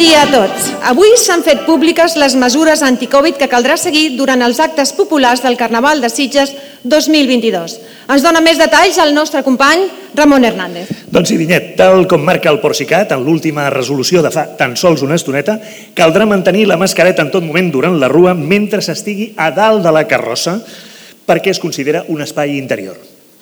dia a tots. Avui s'han fet públiques les mesures anticovid que caldrà seguir durant els actes populars del Carnaval de Sitges 2022. Ens dona més detalls el nostre company Ramon Hernández. Doncs sí, Vinyet, tal com marca el Porcicat, en l'última resolució de fa tan sols una estoneta, caldrà mantenir la mascareta en tot moment durant la rua mentre s'estigui a dalt de la carrossa perquè es considera un espai interior.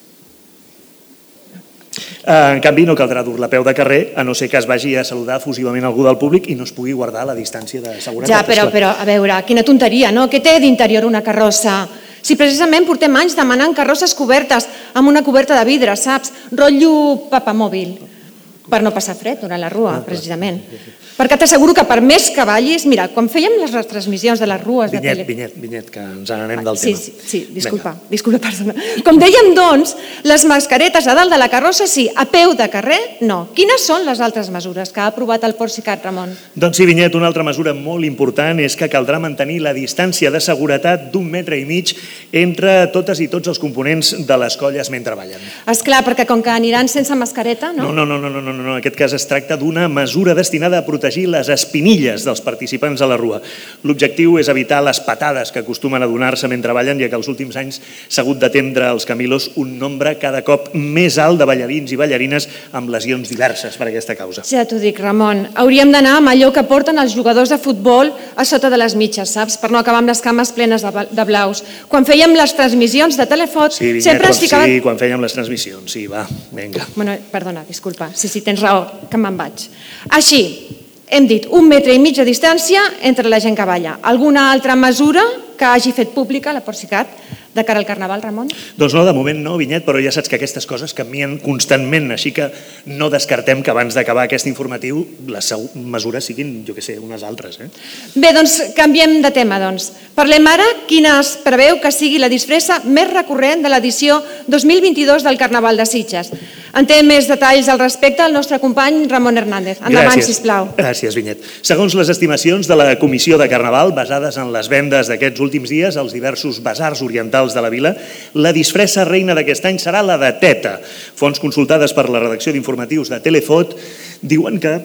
En canvi, no caldrà dur-la a peu de carrer, a no ser que es vagi a saludar efusivament algú del públic i no es pugui guardar la distància de seguretat. Ja, però, a veure, quina tonteria, no? Què té d'interior una carrossa? Si precisament portem anys demanant carrosses cobertes amb una coberta de vidre, saps? Rotllo papamòbil, per no passar fred durant la rua, precisament. Perquè t'asseguro que per més que ballis... Mira, quan fèiem les retransmissions de les rues de tele... Vinyet, que ens n'anem del tema. Sí, disculpa, persona. Com dèiem, doncs, les mascaretes a dalt de la carrossa sí, a peu de carrer no. Quines són les altres mesures que ha aprovat el Porcicat, Ramon? Doncs sí, Vinyet, una altra mesura molt important és que caldrà mantenir la distància de seguretat d'1,5 metres entre totes i tots els components de les colles mentre ballen. Esclar, perquè com que aniran sense mascareta, no? No, en aquest cas es tracta d'una mesura destinada a protegir les espinilles dels participants a la rua. L'objectiu és evitar les patades que acostumen a donar-se mentre ballen, ja que els últims anys s'ha hagut d'atendre als Camilos un nombre cada cop més alt de ballarins i ballarines amb lesions diverses per aquesta causa. Ja t'ho dic, Ramon. Hauríem d'anar amb allò que porten els jugadors de futbol a sota de les mitges, saps? Per no acabar amb les cames plenes de blaus. Quan fèiem les transmissions de Telefot, sempre ens ficaven... Sí, quan fèiem les transmissions, sí, va, vinga. Bueno, perdona, disculpa, sí, tens raó, que me'n vaig. Així, hem dit 1,5 metres de distància entre la gent que balla. Alguna altra mesura que hagi fet pública la Porcicat de cara al Carnaval, Ramon? Doncs no, de moment no, Vinyet, però ja saps que aquestes coses canvien constantment, així que no descartem que abans d'acabar aquest informatiu les mesures siguin, jo què sé, unes altres. Bé, doncs canviem de tema, doncs. Parlem ara quina es preveu que sigui la disfressa més recurrent de l'edició 2022 del Carnaval de Sitges. En té més detalls al respecte el nostre company Ramon Hernández. Endavant, sisplau. Gràcies, Vinyet. Segons les estimacions de la Comissió de Carnaval, basades en les vendes d'aquests últims dies als diversos basars orientals de la vila, la disfressa reina d'aquest any serà la de Teta. Fonts consultades per la redacció d'informatius de Telefot diuen que...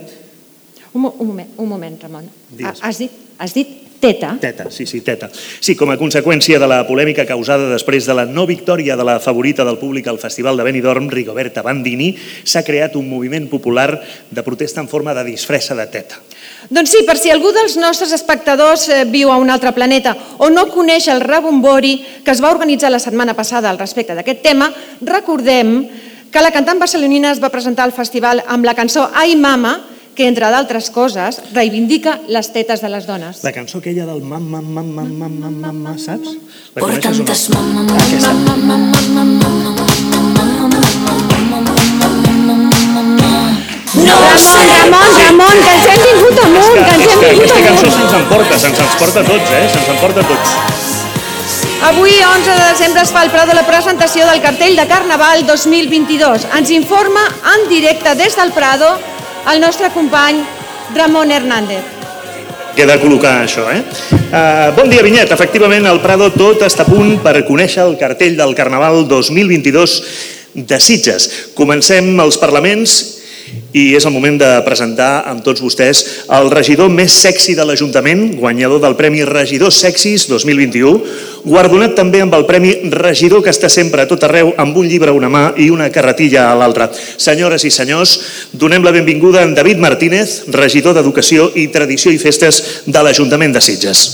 Un moment, Ramon. Has dit Teta? Teta, sí, Teta. Sí, com a conseqüència de la polèmica causada després de la no victòria de la favorita del públic al Festival de Benidorm, Rigoberta Bandini, s'ha creat un moviment popular de protesta en forma de disfressa de Teta. Doncs sí, per si algú dels nostres espectadors viu a un altre planeta o no coneix el rebombori que es va organitzar la setmana passada al respecte d'aquest tema, recordem que la cantant barcelonina es va presentar al festival amb la cançó Ai Mama, que, entre d'altres coses, reivindica les tetes de les dones. La cançó aquella del mam, saps? Por tantes mam, Ramon, que ens hem vingut amunt, Aquesta cançó se'ns emporta a tots, Avui, 11 de desembre, es fa el Prado la presentació del cartell de Carnaval 2022. Ens informa en directe des del Prado el nostre company Ramon Hernández. Queda col·locar això, Bon dia, Vinyet. Efectivament, al Prado tot està a punt per conèixer el cartell del Carnaval 2022 de Sitges. Comencem els parlaments i és el moment de presentar amb tots vostès el regidor més sexy de l'Ajuntament, guanyador del Premi Regidors Sexis 2021, guardonat també amb el Premi Regidor que està sempre a tot arreu amb un llibre a una mà i una carretilla a l'altra. Senyores i senyors, donem la benvinguda a en David Martínez, regidor d'Educació i Tradició i Festes de l'Ajuntament de Sitges.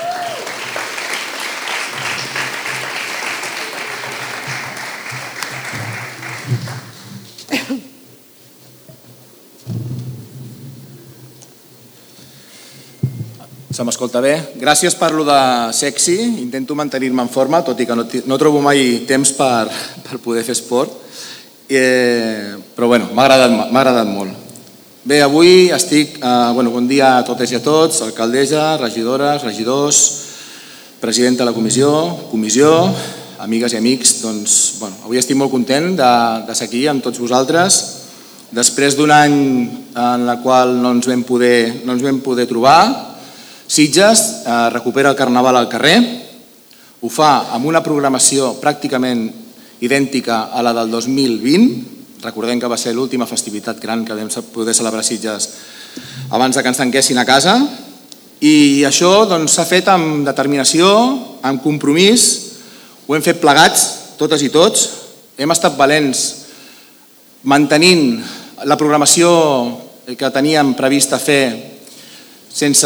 Se m'escolta bé? Gràcies per lo de sexy. Intento mantenir-me en forma, tot i que no trobo mai temps per poder fer esport. Però bueno, m'ha agradat molt. Bé, avui estic... Bon dia a totes i a tots, alcaldessa, regidores, regidors, president de la comissió, amigues i amics. Doncs, avui estic molt content de ser aquí amb tots vosaltres. Després d'un any en el qual no ens vam poder trobar, Sitges recupera el Carnaval al carrer, ho fa amb una programació pràcticament idèntica a la del 2020, recordem que va ser l'última festivitat gran que vam poder celebrar Sitges abans que ens tanquessin a casa, i això s'ha fet amb determinació, amb compromís, ho hem fet plegats, totes i tots, hem estat valents mantenint la programació que teníem prevista fer sense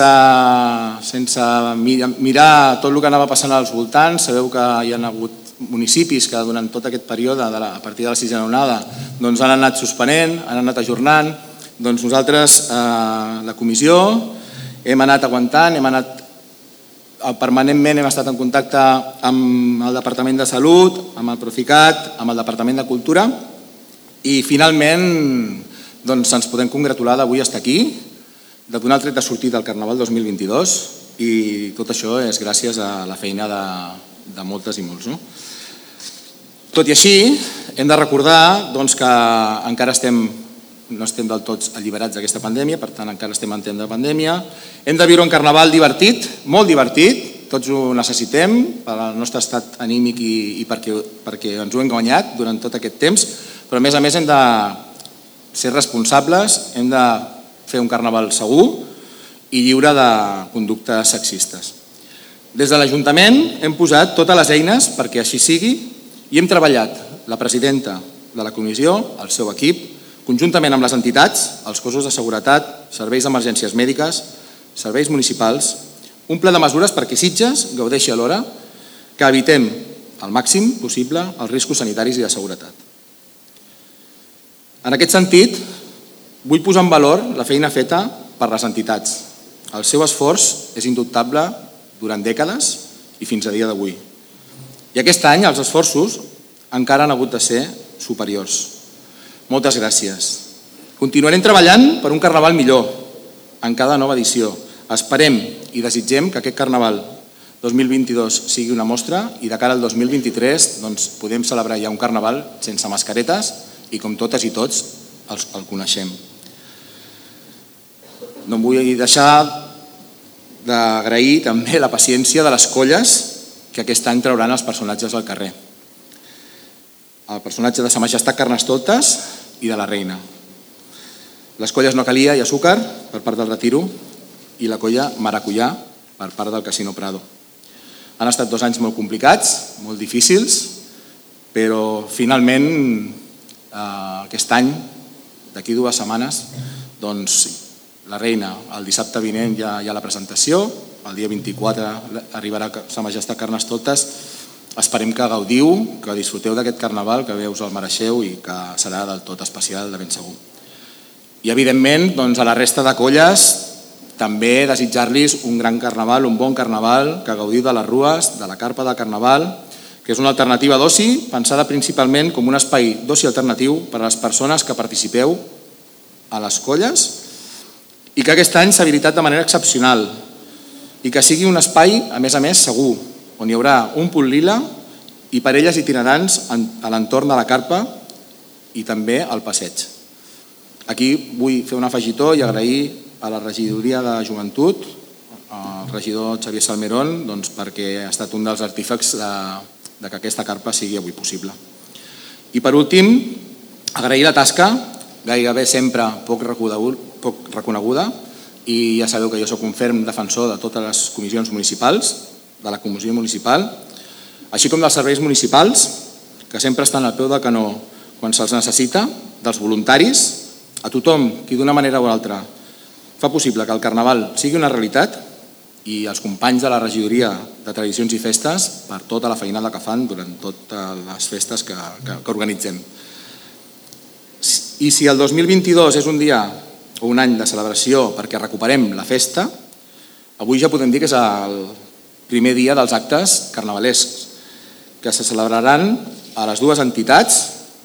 mirar tot el que anava passant als voltants. Sabeu que hi ha hagut municipis que durant tot aquest període, a partir de la sisena onada, han anat suspenent, han anat ajornant. Nosaltres, la comissió, hem anat aguantant, permanentment hem estat en contacte amb el Departament de Salut, amb el Procicat, amb el Departament de Cultura, i finalment ens podem congratular d'avui estar aquí, de donar el tret de sortida al Carnaval 2022, i tot això és gràcies a la feina de moltes i molts. Tot i així, hem de recordar que encara no estem del tot alliberats d'aquesta pandèmia, per tant encara estem en temps de pandèmia. Hem de viure un Carnaval divertit, molt divertit, tots ho necessitem per al nostre estat anímic i perquè ens ho hem guanyat durant tot aquest temps, però a més hem de ser responsables, hem de fer un Carnaval segur i lliure de conductes sexistes. Des de l'Ajuntament hem posat totes les eines perquè així sigui i hem treballat, la presidenta de la comissió, el seu equip, conjuntament amb les entitats, els cossos de seguretat, serveis d'emergències mèdiques, serveis municipals, un pla de mesures perquè Sitges gaudeixi alhora que evitem al màxim possible els riscos sanitaris i de seguretat. En aquest sentit, vull posar en valor la feina feta per les entitats. El seu esforç és indubtable durant dècades i fins a dia d'avui. I aquest any els esforços encara han hagut de ser superiors. Moltes gràcies. Continuarem treballant per un Carnaval millor en cada nova edició. Esperem i desitgem que aquest Carnaval 2022 sigui una mostra i de cara al 2023 podem celebrar ja un Carnaval sense mascaretes i com totes i tots el coneixem. No em vull deixar d'agrair també la paciència de les colles que aquest any trauran els personatges al carrer. El personatge de Sa Majestat Carnestoltes i de la Reina. Les colles No Calia i Azúcar per part del Retiro i la colla Maracuyà per part del Casino Prado. Han estat 2 anys molt complicats, molt difícils, però finalment aquest any, d'aquí 2 setmanes, la Reina, el dissabte vinent ja hi ha la presentació, el dia 24 arribarà Sa Majestat Carnestoltes. Esperem que gaudiu, que disfruteu d'aquest Carnaval, que bé us el mereixeu i que serà del tot especial, de ben segur. I evidentment a la resta de colles també desitjar-los un gran Carnaval, un bon Carnaval, que gaudiu de les rues, de la carpa del Carnaval, que és una alternativa d'oci pensada principalment com un espai d'oci alternatiu per a les persones que participeu a les colles i que aquest any s'ha habilitat de manera excepcional i que sigui un espai, a més, segur, on hi haurà un punt lila i parelles itinerants a l'entorn de la carpa i també al passeig. Aquí vull fer un afegitó i agrair a la regidoria de Joventut, al regidor Xavier Salmerón, perquè ha estat un dels artífecs que aquesta carpa sigui avui possible. I per últim, agrair la tasca, gairebé sempre poc reconeguda, i ja sabeu que jo soc un ferm defensor de totes les comissions municipals, de la comissió municipal, així com dels serveis municipals, que sempre estan al peu del canó quan se'ls necessita, dels voluntaris, a tothom qui d'una manera o altra fa possible que el Carnaval sigui una realitat i els companys de la regidoria de Tradicions i Festes per tota la feinada que fan durant totes les festes que organitzem. I si el 2022 és un dia o un any de celebració perquè recuperem la festa, avui ja podem dir que és el primer dia dels actes carnavalescs, que se celebraran a les 2 entitats,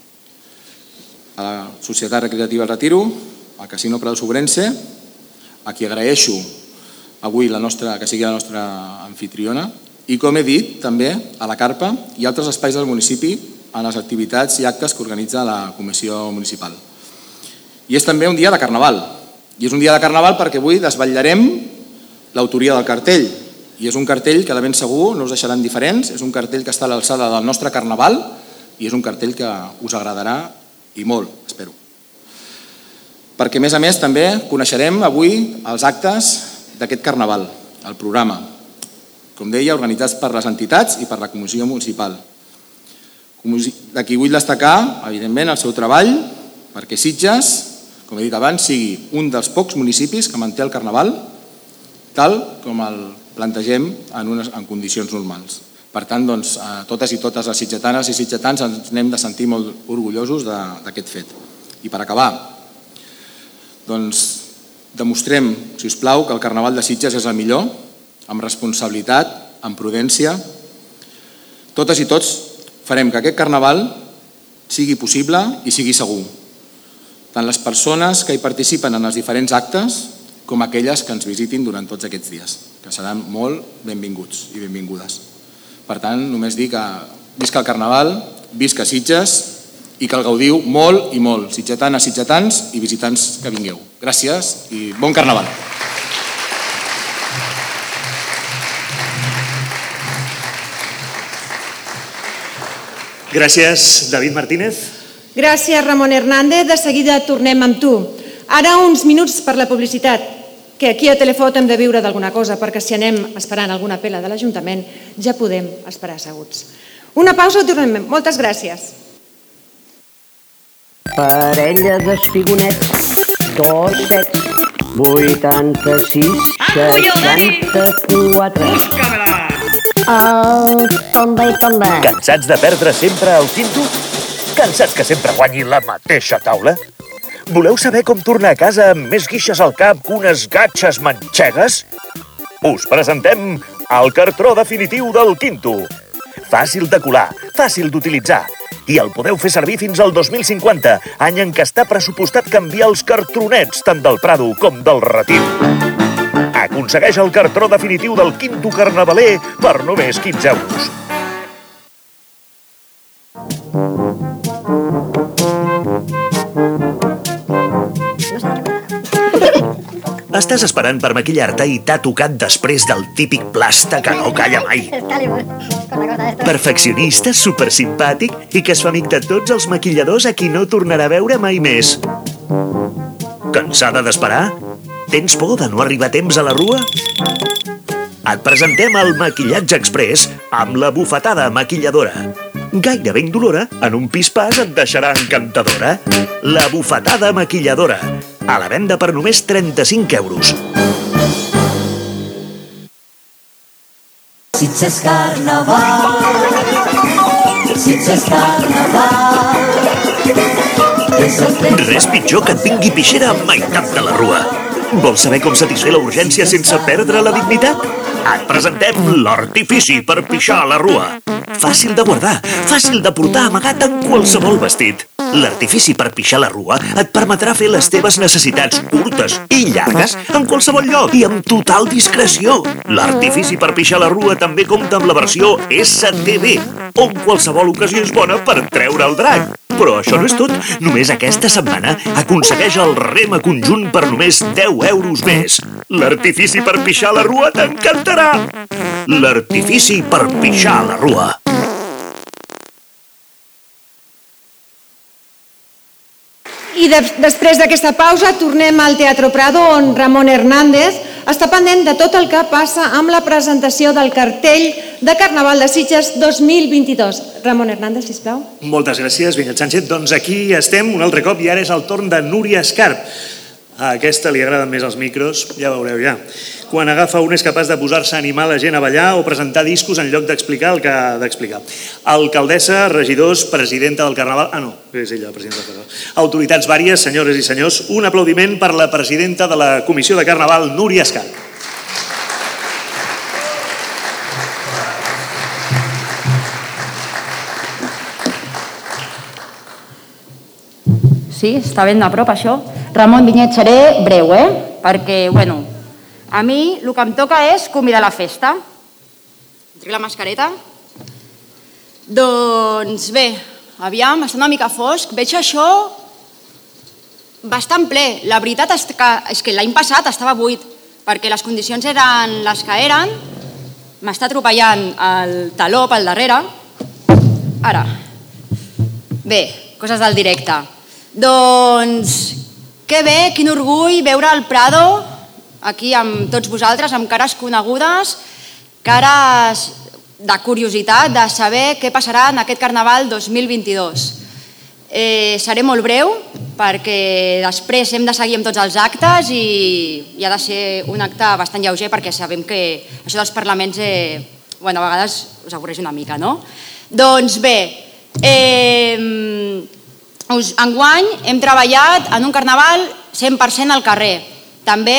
a la Societat Recreativa El Retiro, al Casino Prado Sobrense, a qui agraeixo avui que sigui la nostra anfitriona, i com he dit, també a la carpa i altres espais del municipi en les activitats i actes que organitza la Comissió Municipal. I és també un dia de Carnaval, i és un dia de Carnaval perquè avui desvetllarem l'autoria del cartell, i és un cartell que de ben segur no us deixarà indiferents, és un cartell que està a l'alçada del nostre Carnaval i és un cartell que us agradarà i molt, espero. perquè a més també coneixerem avui els actes d'aquest carnaval, el programa, com deia, organitzats per les entitats i per la Comissió Municipal. D'aquí vull destacar, evidentment, el seu treball perquè Sitges, com he dit abans, sigui un dels pocs municipis que manté el carnaval tal com el plantegem en condicions normals. Per tant, totes i totes les sitgetanes i sitgetans ens n'hem de sentir molt orgullosos d'aquest fet. I per acabar, demostrem, si us plau, que el Carnaval de Sitges és el millor, amb responsabilitat, amb prudència. Totes i tots farem que aquest Carnaval sigui possible i sigui segur. Tant les persones que hi participen en els diferents actes com aquelles que ens visitin durant tots aquests dies, que seran molt benvinguts i benvingudes. Per tant, només dir que visca el Carnaval, visca Sitges i que el gaudiu molt i molt, sitgetanes, sitgetans i visitants que vingueu. Gràcies i bon Carnaval. Gràcies, David Martínez. Gràcies, Ramon Hernández. De seguida tornem amb tu. Ara uns minuts per la publicitat, que aquí a Telefot hem de viure d'alguna cosa, perquè si anem esperant alguna pela de l'Ajuntament ja podem esperar asseguts. Una pausa i tornem. Moltes gràcies. Parella d'espigonets, 2 sets, 86, 64. Tomba i tomba. Cansats de perdre sempre el quinto? Cansats que sempre guanyi la mateixa taula? Voleu saber com tornar a casa amb més guixes al cap que unes gatxes manxegues? Us presentem el cartró definitiu del quinto. Fàcil de colar, fàcil d'utilitzar. I el podeu fer servir fins al 2050, any en què està pressupostat canviar els cartronets tant del Prado com del Ratiu. Aconsegueix el cartró definitiu del quinto carnavaler per només 15 euros. Estàs esperant per maquillar-te i t'ha tocat després del típic plasta que no calla mai. Perfeccionista, supersimpàtic i que es fa amic de tots els maquilladors a qui no tornarà a veure mai més. Cansada d'esperar? Tens por de no arribar a temps a la rua? Et presentem el maquillatge express amb la bufetada maquilladora. Gairebé indolora, en un pispàs et deixarà encantadora. La bufetada maquilladora. A la venda per només 35 euros. Sitges Carnaval, Sitges Carnaval. Res pitjor que et vingui pixera a meitat de la rua. Vols saber com satisfer la urgència sense perdre la dignitat? Et presentem l'artifici per pixar a la rua. Fàcil de guardar, fàcil de portar amagat en qualsevol vestit. L'artifici per pixar a la rua et permetrà fer les teves necessitats curtes i llargues en qualsevol lloc i amb total discreció. L'artifici per pixar a la rua també compta amb la versió STB, on qualsevol ocasió és bona per treure el drac. Però això no és tot. Només aquesta setmana aconsegueix el rema conjunt per només 10 euros més. L'artifici per pixar a la rua t'encantarà. L'artifici per pixar a la rua. I després d'aquesta pausa tornem al Teatro Prado, on Ramon Hernández està pendent de tot el que passa amb la presentació del cartell de Carnaval de Sitges 2022. Ramon Hernández, sisplau. Moltes gràcies, Vinyet Sánchez. Doncs aquí estem un altre cop i ara és el torn de Núria Escarp. A aquesta li agraden més els micros, ja veureu ja. Quan agafa un és capaç de posar-se a animar la gent a ballar o presentar discos en lloc d'explicar el que ha d'explicar. Alcaldessa, regidors, presidenta del Carnaval... Ah, no, és ella, la presidenta del Carnaval. Autoritats vàries, senyores i senyors, un aplaudiment per la presidenta de la Comissió de Carnaval, Núria Escarp. Sí, està ben de prop, això. Ramon, Vinyet, seré breu, Perquè, bueno, a mi el que em toca és convidar a la festa. Trec la mascareta. Doncs bé, aviam, està una mica fosc. Veig això bastant ple. La veritat és que l'any passat estava buit, perquè les condicions eren les que eren. M'està atropellant el taló pel darrere. Ara. Bé, coses del directe. Doncs Que bé, quin orgull veure el Prado aquí amb tots vosaltres, amb cares conegudes, cares de curiositat, de saber què passarà en aquest Carnaval 2022. Seré molt breu perquè després hem de seguir amb tots els actes i ha de ser un acte bastant lleuger perquè sabem que això dels parlaments a vegades us avorreix una mica, no? Doncs bé, enguany hem treballat en un Carnaval 100% al carrer. També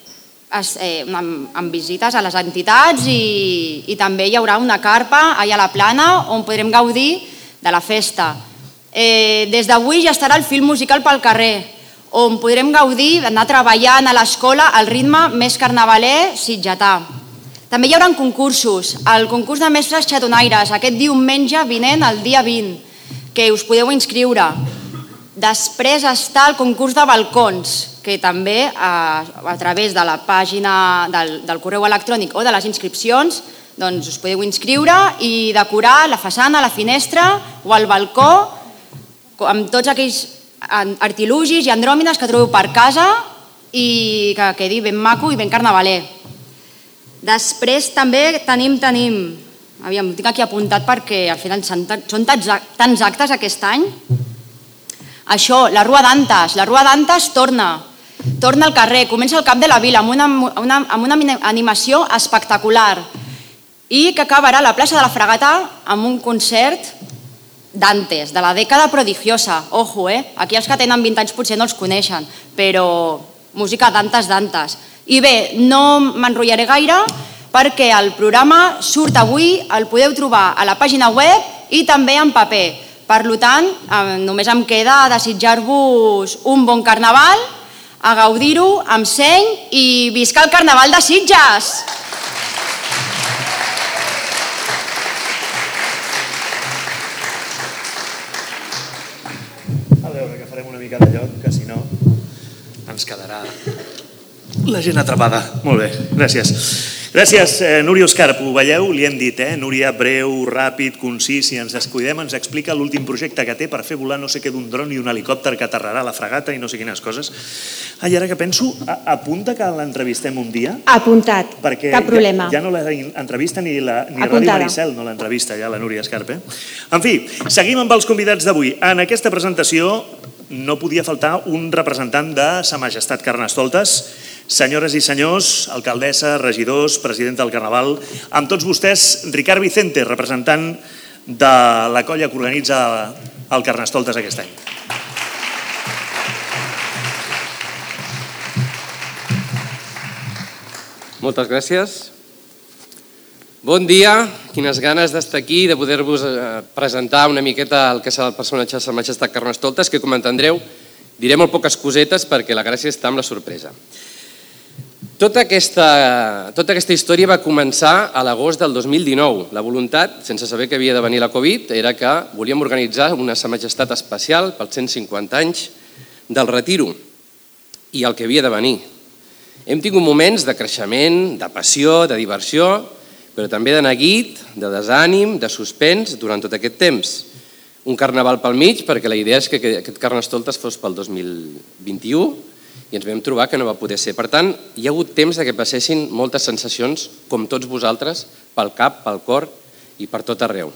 amb visites a les entitats i també hi haurà una carpa allà a la Plana on podrem gaudir de la festa. Des d'avui ja estarà el film musical pel carrer, on podrem gaudir d'anar treballant a l'escola al ritme més carnavaler sitgetà. També hi haurà concursos, el concurs de mestres xatonaires, aquest diumenge vinent, el dia 20, que us podeu inscriure. Després està el concurs de balcons, que també a través de la pàgina del correu electrònic o de les inscripcions us podeu inscriure i decorar la façana, la finestra o el balcó amb tots aquells artilugis i andròmines que trobeu per casa i que quedi ben maco i ben carnavaler. Després també tenim, aviam, ho tinc aquí apuntat perquè al final són tants actes aquest any. Això, la Rua d'Antes torna al carrer, comença al Cap de la Vila amb una animació espectacular i que acabarà a la plaça de la Fragata amb un concert d'Antes, de la dècada prodigiosa. Ojo, aquí els que tenen 20 anys potser no els coneixen, però música d'Antes. I bé, no m'enrotllaré gaire perquè el programa surt avui, el podeu trobar a la pàgina web i també en paper. Per tant, només em queda desitjar-vos un bon Carnaval, a gaudir-ho amb seny i visca el Carnaval de Sitges! A veure, que farem una mica de lloc, que si no ens quedarà la gent atrapada. Molt bé, gràcies. Gràcies, Núria Escarp, ho veieu? Li hem dit, Núria, breu, ràpid, concís, si ens descuidem ens explica l'últim projecte que té per fer volar no sé què d'un dron i un helicòpter que aterrarà a la Fragata i no sé quines coses. I ara que penso, apunta que l'entrevistem un dia? Apuntat, cap problema. Ja no l'entrevista ni Ràdio Maricel no l'entrevista ja la Núria Escarp. En fi, seguim amb els convidats d'avui. En aquesta presentació no podia faltar un representant de Sa Majestat Carnestoltes. Senyores i senyors, alcaldessa, regidors, president del Carnaval, amb tots vostès, Ricard Vicente, representant de la colla que organitza el Carnestoltes aquest any. Moltes gràcies. Bon dia, quines ganes d'estar aquí i de poder-vos presentar una miqueta el que serà el personatge de Sa Majestat Carnestoltes, que com entendreu diré molt poques cosetes perquè la gràcia està amb la sorpresa. Tota aquesta història va començar a l'agost del 2019. La voluntat, sense saber que havia de venir la Covid, era que volíem organitzar una Sa Majestat especial pels 150 anys del Retiro i el que havia de venir. Hem tingut moments de creixement, de passió, de diversió, però també de neguit, de desànim, de suspens durant tot aquest temps. Un carnaval pel mig, perquè la idea és que aquest Carnestoltes fos pel 2021, i ens vam trobar que no va poder ser. Per tant, hi ha hagut temps que passessin moltes sensacions, com tots vosaltres, pel cap, pel cor i per tot arreu.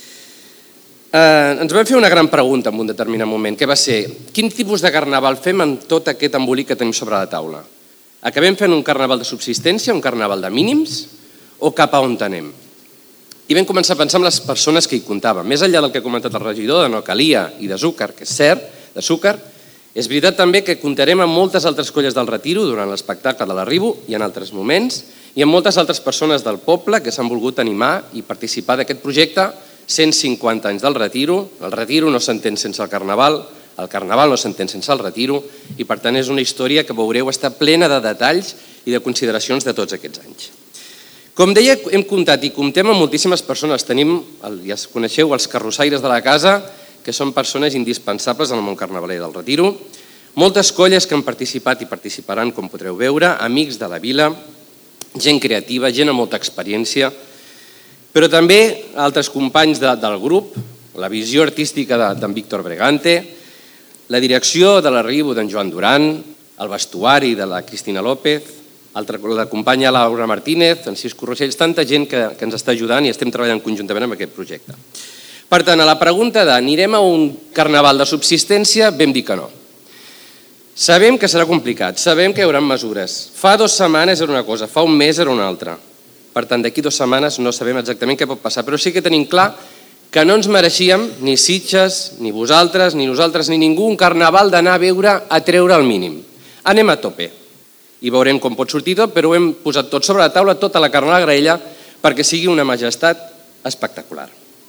Ens vam fer una gran pregunta en un determinat moment, que va ser: quin tipus de carnaval fem amb tot aquest embolic que tenim sobre la taula? Acabem fent un carnaval de subsistència, un carnaval de mínims, o cap a on anem? I vam començar a pensar en les persones que hi comptaven. Més enllà del que ha comentat el regidor, de no calia i de Zúcar, que és cert, de Zúcar, és veritat també que comptarem amb moltes altres colles del Retiro durant l'espectacle de l'Arribo i en altres moments, i amb moltes altres persones del poble que s'han volgut animar i participar d'aquest projecte 150 anys del Retiro. El Retiro no s'entén sense el Carnaval no s'entén sense el Retiro, i per tant és una història que veureu està plena de detalls i de consideracions de tots aquests anys. Com deia, hem comptat i comptem amb moltíssimes persones. Tenim, ja coneixeu, els carrossaires de la casa, que són persones indispensables en el món carnavaler del Retiro, moltes colles que han participat i participaran, com podreu veure, amics de la vila, gent creativa, gent amb molta experiència, però també altres companys del grup, la visió artística d'en Víctor Bregante, la direcció de l'arribo d'en Joan Duran, el vestuari de la Cristina López, la companya Laura Martínez, en Cisco Rosells, tanta gent que ens està ajudant i estem treballant conjuntament amb aquest projecte. Per tant, a la pregunta de anirem a un carnaval de subsistència, vam dir que no. Sabem que serà complicat, sabem que hi haurà mesures. Fa 2 setmanes era una cosa, fa un mes era una altra. Per tant, d'aquí 2 setmanes no sabem exactament què pot passar, però sí que tenim clar que no ens mereixíem, ni Sitges, ni vosaltres, ni nosaltres, ni ningú, un carnaval d'anar a veure a treure el mínim. Anem a tope i veurem com pot sortir tot, però ho hem posat tot sobre la taula, tota la carn a la graella, perquè sigui una majestat espectacular.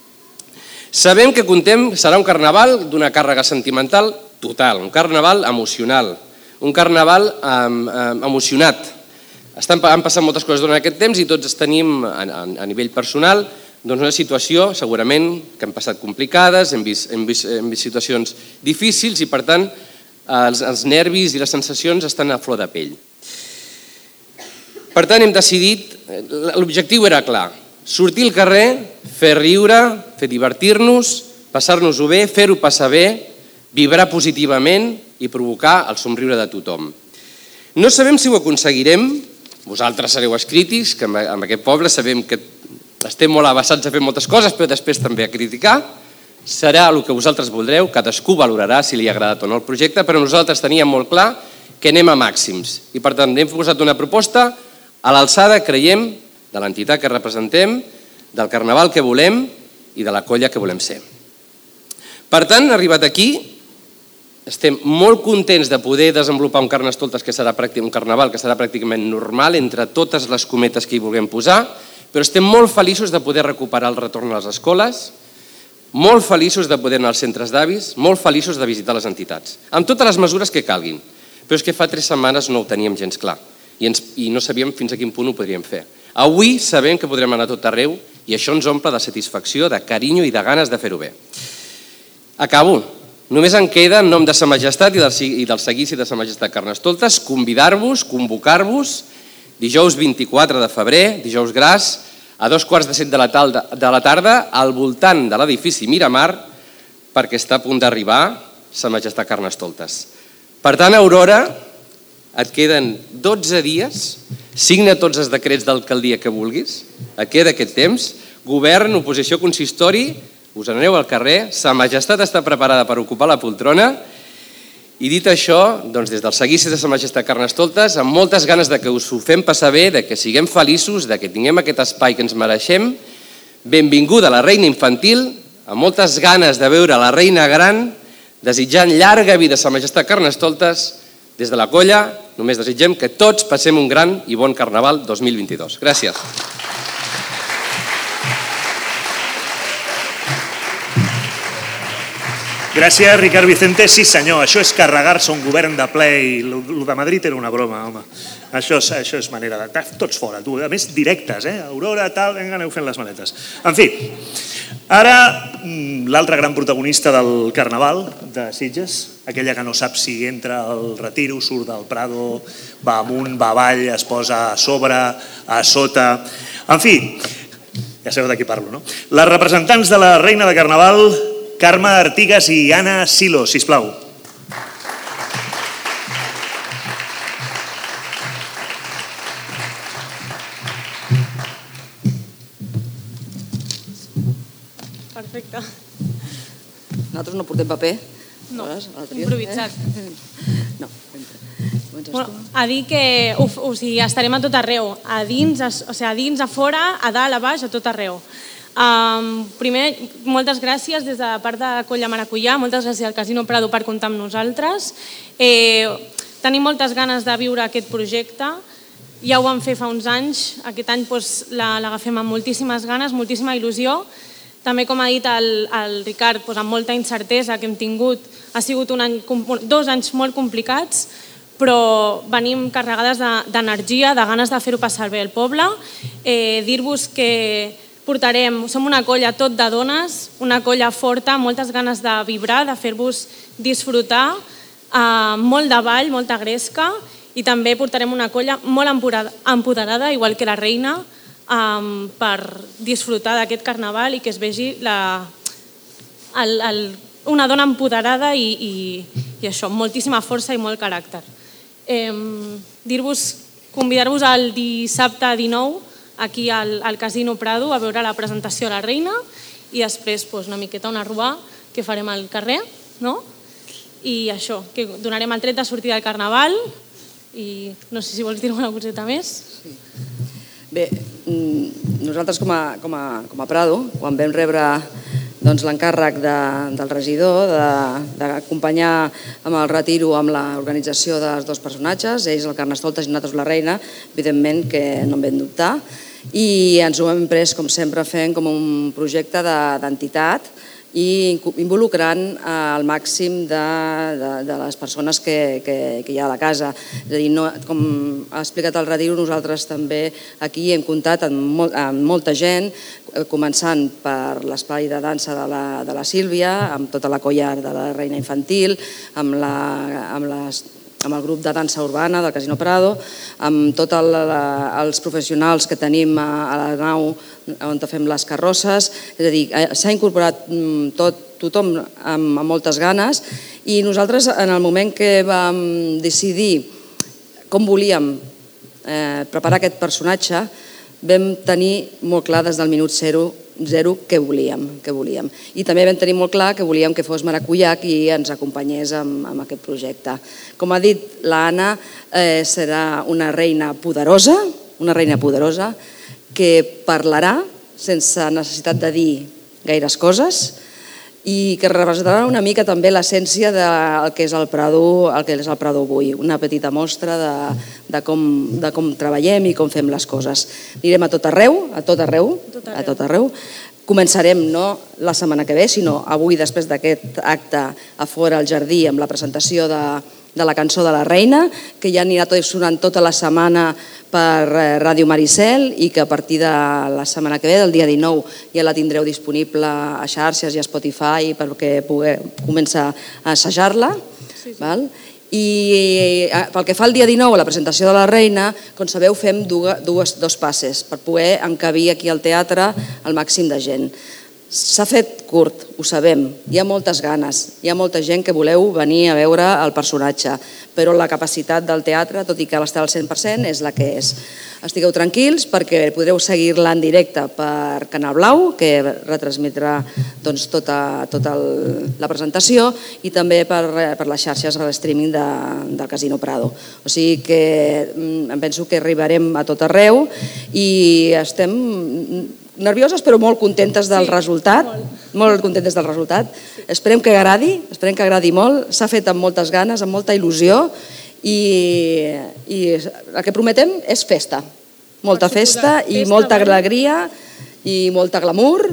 Sabem que serà un carnaval d'una càrrega sentimental total, un carnaval emocional, un carnaval emocionat. Han passat moltes coses durant aquest temps i tots tenim, a nivell personal, una situació segurament que han passat complicades, hem vist situacions difícils i per tant els nervis i les sensacions estan a flor de pell. Per tant hem decidit, l'objectiu era clar, sortir al carrer, fer riure, fer divertir-nos, passar-nos-ho bé, fer-ho passar bé, vibrar positivament i provocar el somriure de tothom. No sabem si ho aconseguirem, vosaltres sereu els crítics, que en aquest poble sabem que estem molt avançats a fer moltes coses, però després també a criticar. Serà el que vosaltres voldreu, cadascú valorarà si li ha agradat o no el projecte, però nosaltres teníem molt clar que anem a màxims. I per tant hem posat una proposta a l'alçada, creiem, de l'entitat que representem, del carnaval que volem i de la colla que volem ser. Per tant, arribat aquí, estem molt contents de poder desenvolupar un Carnestoltes que serà un carnaval que serà pràcticament normal entre totes les cometes que hi vulguem posar, però estem molt feliços de poder recuperar el retorn a les escoles, molt feliços de poder anar als centres d'avis, molt feliços de visitar les entitats, amb totes les mesures que calguin. Però és que fa 3 setmanes no ho teníem gens clar i no sabíem fins a quin punt ho podríem fer. Avui sabem que podrem anar a tot arreu i això ens omple de satisfacció, de carinyo i de ganes de fer-ho bé. Acabo. Només em queda, en nom de Sa Majestat i del seguici de Sa Majestat Carnestoltes, convidar-vos, convocar-vos, dijous 24 de febrer, dijous gras, a 2:15 de la tarda, al voltant de l'edifici Miramar, perquè està a punt d'arribar Sa Majestat Carnestoltes. Per tant, Aurora, et queden 12 dies, signa tots els decrets d'alcaldia que vulguis, et queda aquest temps, govern, oposició, consistori, us aneu al carrer, Sa Majestat està preparada per ocupar la poltrona i dit això, doncs des del seguici de Sa Majestat Carnestoltes, amb moltes ganes de que us ho fem passar bé, de que siguem feliços, de que tinguem aquest espai que ens mereixem, benvinguda la reina infantil, amb moltes ganes de veure la reina gran, desitjant llarga vida a Sa Majestat Carnestoltes, des de la colla només desitgem que tots passem un gran i bon Carnaval 2022. Gràcies. Gràcies, Ricard Vicente. Sí, senyor, això és carregar-se un govern de ple i el de Madrid era una broma, home. Això és manera de... Tots fora, tu. A més, directes, Aurora, tal, vinga, aneu fent les maletes. En fi, ara l'altre gran protagonista del Carnaval de Sitges, aquella que no sap si entra al retiro, surt del Prado, va amunt, va avall, es posa a sobre, a sota... En fi, ja sabeu de qui parlo, no? Les representants de la reina de Carnaval, Carme Artigas i Anna Silo, sisplau. Perfecte. Nosaltres no portem paper? No, improvisat. No, a dir que estarem a tot arreu, a dins, a fora, a dalt, a baix, a tot arreu. Primer, moltes gràcies des de part de Colla Maracuyà, moltes gràcies al Casino Prado per comptar amb nosaltres. Tenim moltes ganes de viure aquest projecte, ja ho vam fer fa uns anys, aquest any l'agafem amb moltíssimes ganes, moltíssima il·lusió. També, com ha dit el Ricard, amb molta incertesa que hem tingut, ha sigut 2 anys molt complicats, però venim carregades d'energia, de ganes de fer-ho passar bé al poble. Dir-vos que som una colla tot de dones, una colla forta, moltes ganes de vibrar, de fer-vos disfrutar, molt de ball, molta gresca, i també portarem una colla molt empoderada, igual que la reina, per disfrutar d'aquest carnaval i que es vegi una dona empoderada i i això, amb moltíssima força i molt caràcter. Convidar-vos el dissabte 19 aquí al Casino Prado a veure la presentació de la Reina i després una miqueta una rua que farem al carrer, no? I això, que donarem el tret de sortida al Carnaval i no sé si vols dir alguna coseta més. Bé, nosaltres com a Prado, quan vam rebre l'encàrrec del regidor d'acompanyar amb el retiro amb l'organització dels dos personatges, ells el Carnestoltes i nosaltres la Reina, evidentment que no en vam dubtar, i ens ho hem pres, com sempre, fent com un projecte d'entitat i involucrant al màxim de les persones que hi ha a la casa. És a dir, com ha explicat el retiro, nosaltres també aquí hem comptat amb molta gent, començant per l'espai de dansa de la Sílvia, amb tota la collar de la Reina Infantil, amb el grup de dansa urbana del Casino Prado, amb tots els professionals que tenim a la nau on fem les carrosses. És a dir, s'ha incorporat tothom amb moltes ganes i nosaltres, en el moment que vam decidir com volíem preparar aquest personatge, vam tenir molt clar des del minut zero què volíem. I també vam tenir molt clar que volíem que fos Maracuyà qui ens acompanyés en aquest projecte. Com ha dit l'Anna, serà una reina poderosa que parlarà sense necessitat de dir gaires coses i que representarà una mica també l'essència del que és el Prado avui, una petita mostra de com treballem i com fem les coses. Anirem a tot arreu. Començarem no la setmana que ve, sinó avui, després d'aquest acte a fora al jardí amb la presentació de la cançó de la Reina, que ja anirà sonant tota la setmana per Ràdio Maricel i que a partir de la setmana que ve, del dia 19, ja la tindreu disponible a xarxes i a Spotify perquè pugueu començar a assajar-la. I pel que fa al dia 19, a la presentació de la Reina, com sabeu, fem dos passes per poder encabir aquí al teatre el màxim de gent. S'ha fet curt, ho sabem, hi ha moltes ganes, hi ha molta gent que voleu venir a veure el personatge, però la capacitat del teatre, tot i que l'està al 100%, és la que és. Estigueu tranquils perquè podreu seguir-la en directe per Canal Blau, que retransmetrà tota la presentació, i també per les xarxes de streaming del Casino Prado. O sigui que em penso que arribarem a tot arreu i estem nervioses però molt contentes del resultat. Esperem que agradi molt, s'ha fet amb moltes ganes, amb molta il·lusió i el que prometem és festa, molta festa i molta alegria i molta glamour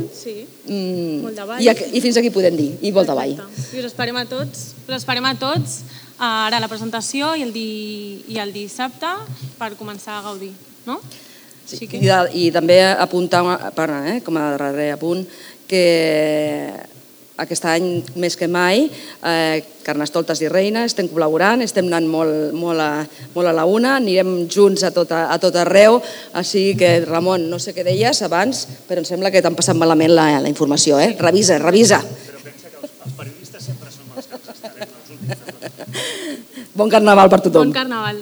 i fins aquí podem dir, i molta ball. I us esperem a tots ara a la presentació i el dissabte per començar a gaudir, no? I també apuntar, com a darrer apunt, que aquest any, més que mai, Carnestoltes i Reina, estem col·laborant, estem anant molt a la una, anirem junts a tot arreu, així que, Ramon, no sé què deies abans, però em sembla que t'han passat malament la informació, revisa. Però pensa que els periodistes sempre som els que ens estarem els últims. Bon Carnaval per tothom. Bon Carnaval.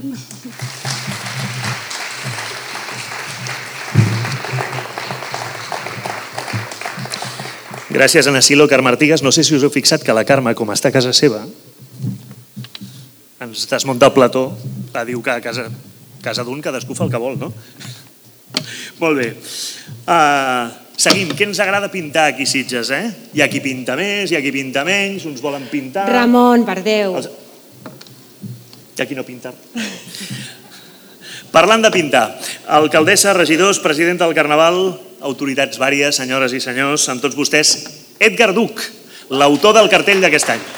Gràcies, Ana Silo, Carme Artigas. No sé si us heu fixat que la Carme, com està a casa seva, ens desmunta el plató, diu que a casa d'un cadascú fa el que vol, no? Molt bé. Seguim. Què ens agrada pintar aquí a Sitges, eh? Hi ha qui pinta més, hi ha qui pinta menys, uns volen pintar... Ramon, per Déu. Hi ha qui no pinta. Parlant de pintar, alcaldessa, regidors, president del Carnaval, autoritats vàries, senyores i senyors, amb tots vostès, Edgar Duch, l'autor del cartell d'aquest any.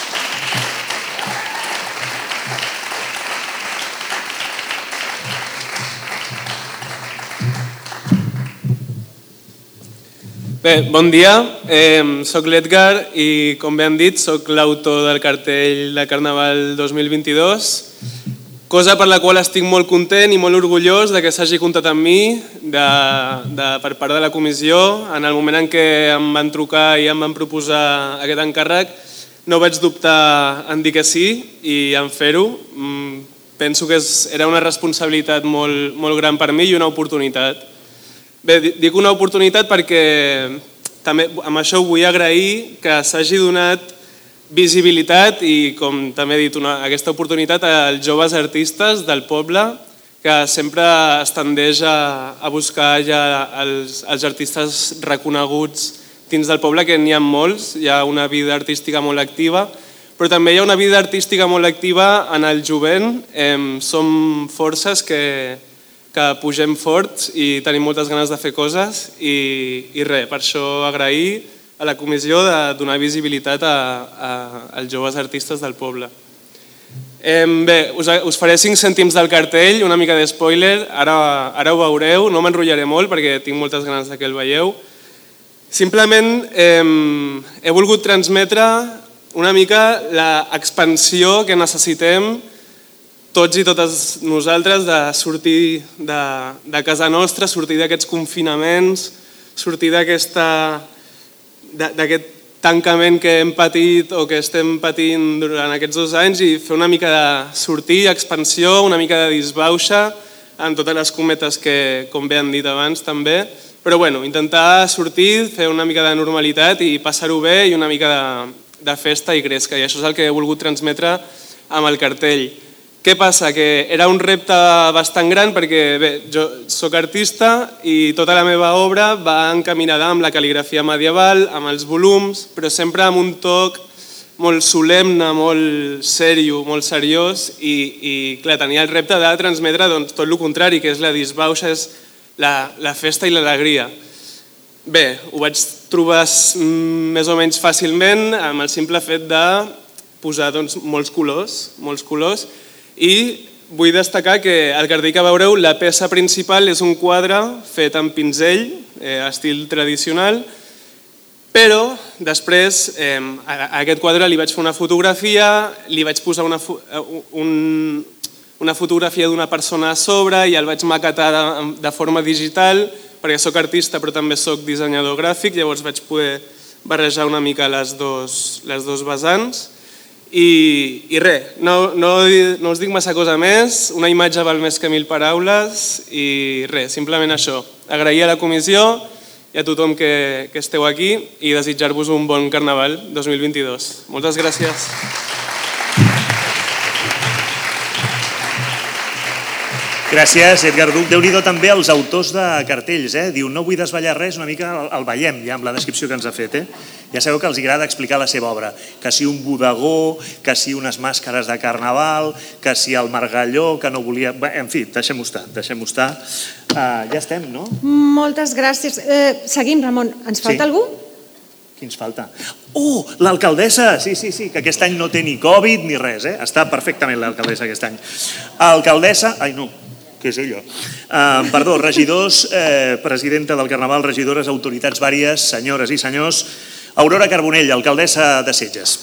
Bé, bon dia, soc l'Edgar i, com bé han dit, soc l'autor del cartell de Carnaval 2022, cosa per la qual estic molt content i molt orgullós que s'hagi comptat amb mi per part de la comissió. En el moment en què em van trucar i em van proposar aquest encàrrec, no vaig dubtar en dir que sí i en fer-ho. Penso que era una responsabilitat molt gran per mi i una oportunitat. Bé, dic una oportunitat perquè també amb això vull agrair que s'hagi donat visibilitat i, com també he dit, aquesta oportunitat als joves artistes del poble, que sempre es tendeix a buscar ja els artistes reconeguts dins del poble, que n'hi ha molts, hi ha una vida artística molt activa, però també hi ha una vida artística molt activa en el jovent. Som forces que pugem forts i tenim moltes ganes de fer coses i res, per això agrair a la comissió de donar visibilitat als joves artistes del poble. Bé, us faré 5 cèntims del cartell, una mica de spoiler, ara ho veureu, no m'enrotllaré molt perquè tinc moltes ganes que el veieu. Simplement he volgut transmetre una mica l'expansió que necessitem tots i totes nosaltres de sortir de casa nostra, sortir d'aquests confinaments, sortir d'aquest tancament que hem patit o que estem patint durant aquests 2 anys i fer una mica de sortir, expansió, una mica de disbauxa, amb totes les cometes que, com bé han dit abans, també. Però bueno, intentar sortir, fer una mica de normalitat i passar-ho bé i una mica de festa i gresca. I això és el que he volgut transmetre amb el cartell. Què passa? Que era un repte bastant gran perquè bé, jo soc artista i tota la meva obra va encaminada amb la cal·ligrafia medieval, amb els volums, però sempre amb un toc molt solemne, molt serio, molt seriós i clar, tenia el repte de transmetre tot el contrari, que és la disbauxa, és la festa i l'alegria. Bé, ho vaig trobar més o menys fàcilment amb el simple fet de posar molts colors i vull destacar que el cartell que veureu, la peça principal és un quadre fet amb pinzell, estil tradicional, però després a aquest quadre li vaig fer una fotografia, li vaig posar una fotografia d'una persona a sobre i el vaig maquetar de forma digital, perquè soc artista però també soc dissenyador gràfic, llavors vaig poder barrejar una mica les dos vessants. I res, no us dic massa cosa més, una imatge val més que 1000 paraules i res, simplement això. Agrair a la comissió i a tothom que esteu aquí i desitjar-vos un bon Carnaval 2022. Moltes gràcies. Gràcies, Edgar Duc. Déu-n'hi-do també als autors de cartells. Diu, no vull desvetllar res, una mica el veiem ja amb la descripció que ens ha fet. Ja sabeu que els agrada explicar la seva obra. Que si un bodegó, que si unes màscares de Carnaval, que si el margalló, que no volia... En fi, deixem-ho estar. Ja estem, no? Moltes gràcies. Seguim, Ramon. Ens falta algú? Qui ens falta? Oh, l'alcaldessa! Sí, que aquest any no té ni Covid ni res. Està perfectament l'alcaldessa aquest any. Alcaldessa... Ai, no. Què és ella? Perdó, regidors, presidenta del Carnaval, regidores, autoritats vàries, senyores i senyors. Aurora Carbonell, alcaldessa de Sitges.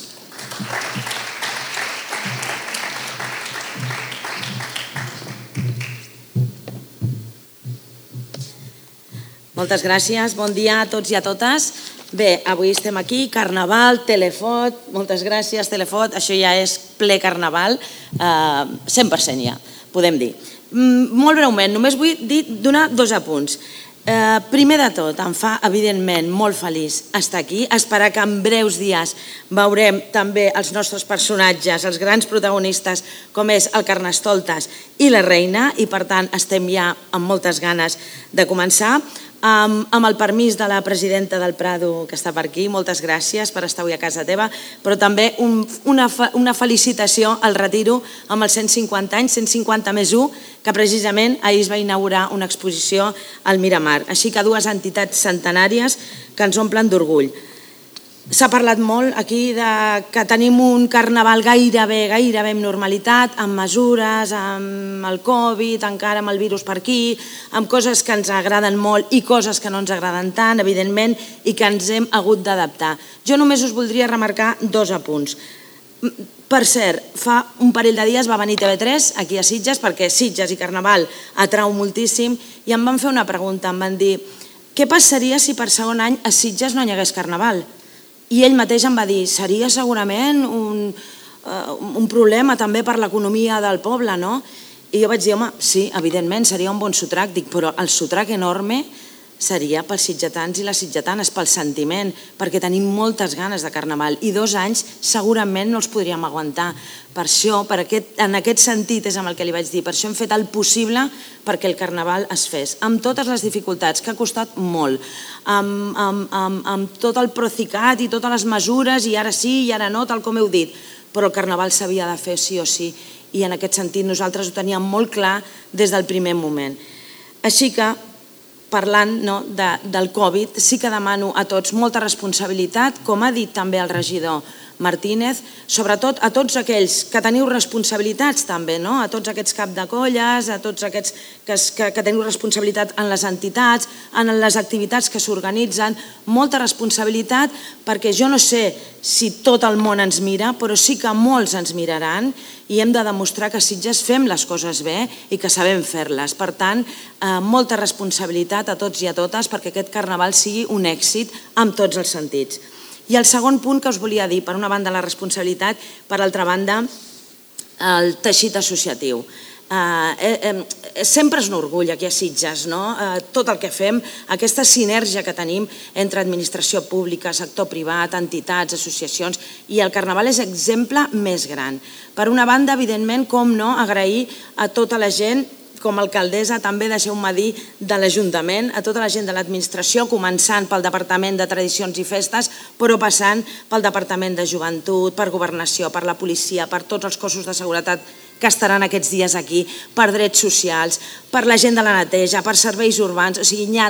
Moltes gràcies, bon dia a tots i a totes. Bé, avui estem aquí, Carnaval, Telefot, moltes gràcies, Telefot, això ja és ple Carnaval, 100% ja, podem dir. Molt breument, només vull donar 2 apunts. Primer de tot, em fa evidentment molt feliç estar aquí, esperar que en breus dies veurem també els nostres personatges, els grans protagonistes com és el Carnestoltes i la Reina i per tant estem ja amb moltes ganes de començar. Amb el permís de la presidenta del Prado que està per aquí, moltes gràcies per estar avui a casa teva, però també una felicitació al Retiro amb els 150 anys, 150 més 1, que precisament ahir es va inaugurar una exposició al Miramar. Així que 2 entitats centenàries que ens omplen d'orgull. S'ha parlat molt aquí que tenim un Carnaval gairebé amb normalitat, amb mesures, amb el Covid, encara amb el virus per aquí, amb coses que ens agraden molt i coses que no ens agraden tant, evidentment, i que ens hem hagut d'adaptar. Jo només us voldria remarcar 2 apunts. Per cert, fa un parell de dies va venir TV3 aquí a Sitges, perquè Sitges i Carnaval atrau moltíssim, i em van fer una pregunta, em van dir què passaria si per segon any a Sitges no hi hagués Carnaval? I ell mateix em va dir, seria segurament un problema també per l'economia del poble, no? I jo vaig dir, home, sí, evidentment, seria un bon sotrac, dic, però el sotrac enorme seria pels sitgetans i les sitgetanes, pel sentiment, perquè tenim moltes ganes de Carnaval i 2 anys segurament no els podríem aguantar. Per això, en aquest sentit és amb el que li vaig dir, per això hem fet el possible perquè el Carnaval es fes, amb totes les dificultats, que ha costat molt, amb tot el Procicat i totes les mesures, i ara sí i ara no, tal com heu dit, però el Carnaval s'havia de fer sí o sí, i en aquest sentit nosaltres ho teníem molt clar des del primer moment. Així que, parlant del Covid, sí que demano a tots molta responsabilitat, com ha dit també el regidor Martínez, sobretot a tots aquells que teniu responsabilitats també, a tots aquests cap de colles, a tots aquests que teniu responsabilitat en les entitats, en les activitats que s'organitzen, molta responsabilitat perquè jo no sé si tot el món ens mira, però sí que molts ens miraran i hem de demostrar que a Sitges fem les coses bé i que sabem fer-les. Per tant, molta responsabilitat a tots i a totes perquè aquest Carnaval sigui un èxit en tots els sentits. I el segon punt que us volia dir, per una banda la responsabilitat, per altra banda el teixit associatiu. Sempre és un orgull aquí a Sitges, tot el que fem, aquesta sinergia que tenim entre administració pública, sector privat, entitats, associacions, i el Carnaval és exemple més gran. Per una banda, evidentment, com no, agrair a tota la gent, com a alcaldessa també deixeu-me dir de l'Ajuntament, a tota la gent de l'administració, començant pel Departament de Tradicions i Festes, però passant pel Departament de Joventut, per Governació, per la policia, per tots els cossos de seguretat que estaran aquests dies aquí, per drets socials, per la gent de la neteja, per serveis urbans, o sigui, hi ha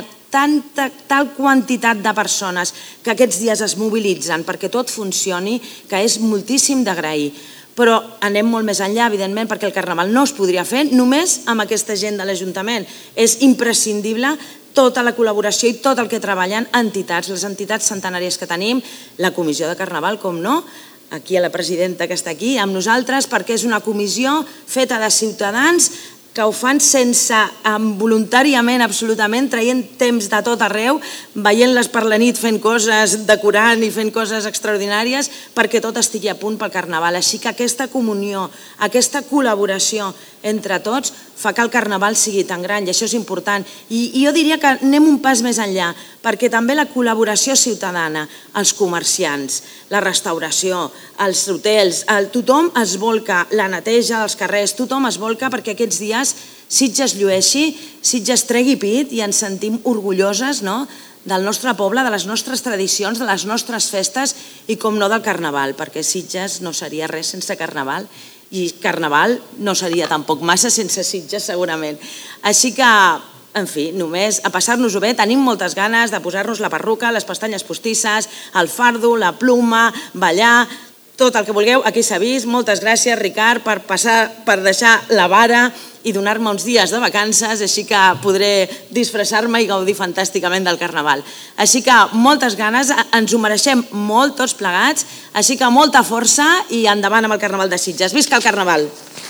tal quantitat de persones que aquests dies es mobilitzen perquè tot funcioni, que és moltíssim d'agrair. Però anem molt més enllà, evidentment, perquè el Carnaval no es podria fer només amb aquesta gent de l'Ajuntament. És imprescindible tota la col·laboració i tot el que treballen entitats, les entitats centenàries que tenim, la Comissió de Carnaval, com no, aquí a la presidenta que està aquí, amb nosaltres, perquè és una comissió feta de ciutadans que ho fan sense, voluntàriament, absolutament, traient temps de tot arreu, veient-les per la nit fent coses, decorant i fent coses extraordinàries, perquè tot estigui a punt pel Carnaval. Així que aquesta comunió, aquesta col·laboració entre tots fa que el Carnaval sigui tan gran i això és important. I jo diria que anem un pas més enllà, perquè també la col·laboració ciutadana, els comerciants, la restauració, els hotels, tothom es volca, la neteja dels carrers, tothom es volca perquè aquests dies Sitges llueixi, Sitges tregui pit i ens sentim orgulloses del nostre poble, de les nostres tradicions, de les nostres festes i com no del Carnaval, perquè Sitges no seria res sense Carnaval i Carnaval no seria tampoc massa sense Sitges segurament. Així que, en fi, només a passar-nos-ho bé, tenim moltes ganes de posar-nos la perruca, les pestanyes postisses, el fardo, la pluma, ballar, tot el que vulgueu, aquí s'ha vist. Moltes gràcies, Ricard, per deixar la vara i donar-me uns dies de vacances, així que podré disfressar-me i gaudir fantàsticament del Carnaval. Així que moltes ganes, ens ho mereixem molt tots plegats, així que molta força i endavant amb el Carnaval de Sitges. Visca el Carnaval!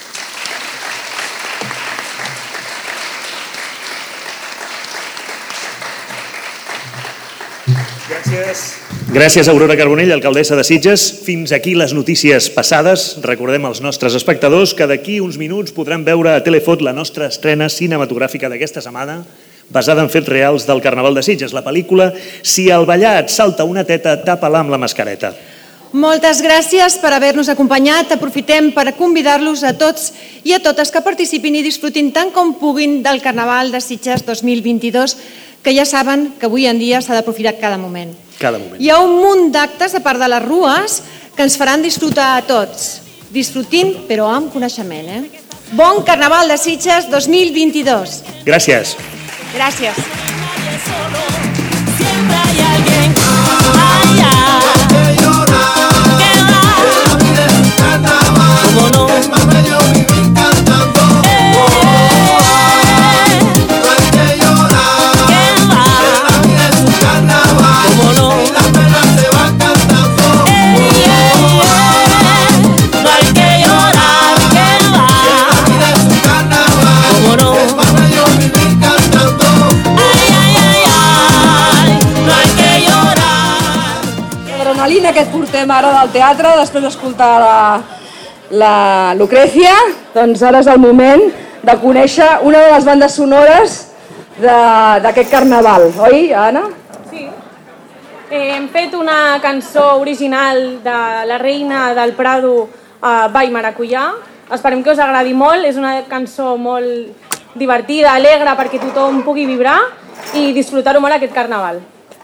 Gràcies, Aurora Carbonell, alcaldessa de Sitges. Fins aquí les notícies passades. Recordem als nostres espectadors que d'aquí uns minuts podran veure a Telefot la nostra estrena cinematogràfica d'aquesta setmana, basada en fets reals del Carnaval de Sitges, la pel·lícula Si al ballar et salta una teta, tapa-la amb la mascareta. Moltes gràcies per haver-nos acompanyat. Aprofitem per convidar-los a tots i a totes que participin i disfrutin tant com puguin del Carnaval de Sitges 2022, que ja saben que avui en dia s'ha d'aprofitar cada moment. Cada moment. Hi ha un munt d'actes, a part de les rues, que ens faran disfrutar a tots. Disfrutint, però amb coneixement. Bon Carnaval de Sitges 2022. Gràcies. Gràcies. Ay, ay, ay, ay. Marina, que et portem ara del teatre, després d'escoltar la Lucrecia, doncs ara és el moment de conèixer una de les bandes sonores d'aquest carnaval, oi, Anna? Sí. Hem fet una cançó original de La Reina del Prado, Ball Maracuyà. Esperem que us agradi molt, és una cançó molt divertida, alegre, perquè tothom pugui vibrar i disfrutar-ho molt aquest carnaval.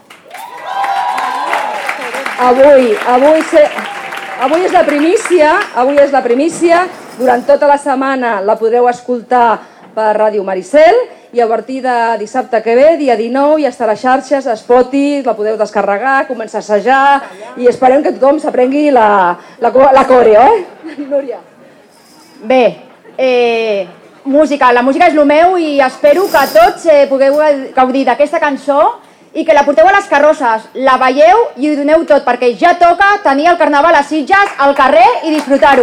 Avui és la primícia, durant tota la setmana la podreu escoltar per Ràdio Maricel i a partir de dissabte que ve, dia 19, ja està a les xarxes, a Spotify, la podeu descarregar, començar a assajar i esperem que tothom s'aprengui la coreo, Núria? Bé, la música és el meu i espero que tots pugueu gaudir d'aquesta cançó i que la porteu a les carrosses, la veieu i ho doneu tot, perquè ja toca tenir el carnaval a Sitges, al carrer i disfrutar-ho.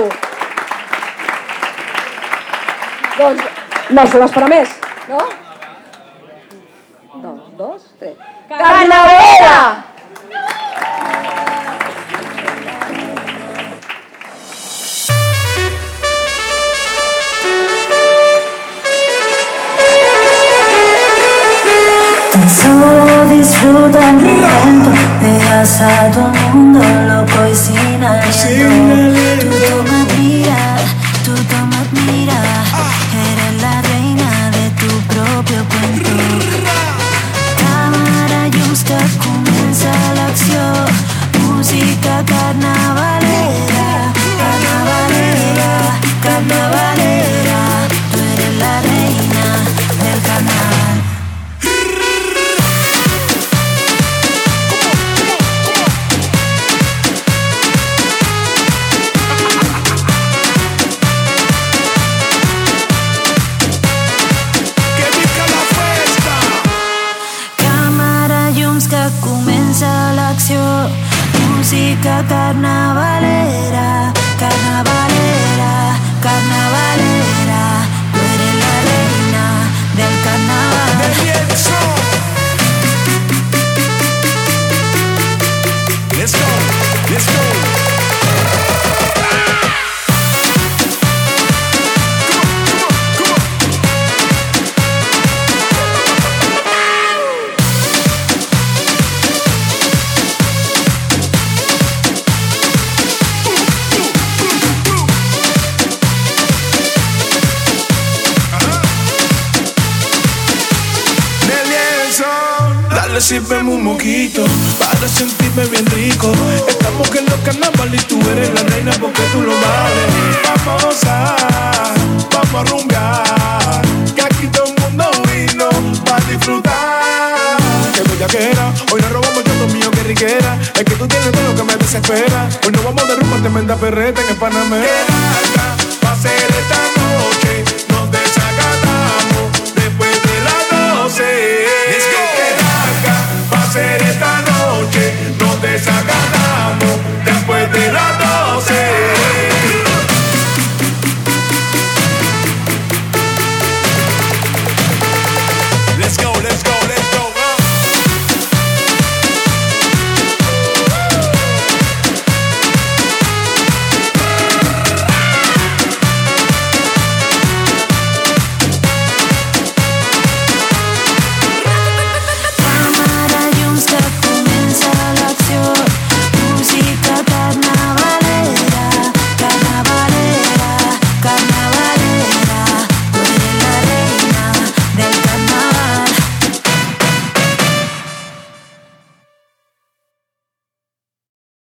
Doncs no se l'espera més, no? 1, 2, 3. Carnavalera! Solo disfruta el momento, dejas a todo el mundo loco y sin aliento. Tú toma admira, eres la reina de tu propio cuento. Cámara Yuska, comienza la acción, música carnavalera, carnavalera, carnavalera. Tú eres la reina del carnaval. Música carnavalera, carnavalera, carnavalera. Tú eres la reina del carnaval. Let's go, let's go. Sírveme un moquito para sentirme bien rico. Estamos en los carnavales y tú eres la reina porque tú lo vales. Vamos a rumbear, que aquí todo el mundo vino para disfrutar. Que bellaquera, hoy nos robamos yo lo mío, que riquera. Es que tú tienes todo lo que me desespera. Hoy nos vamos de rumba, tremenda perreta en el Panamera. Que larga va a ser esta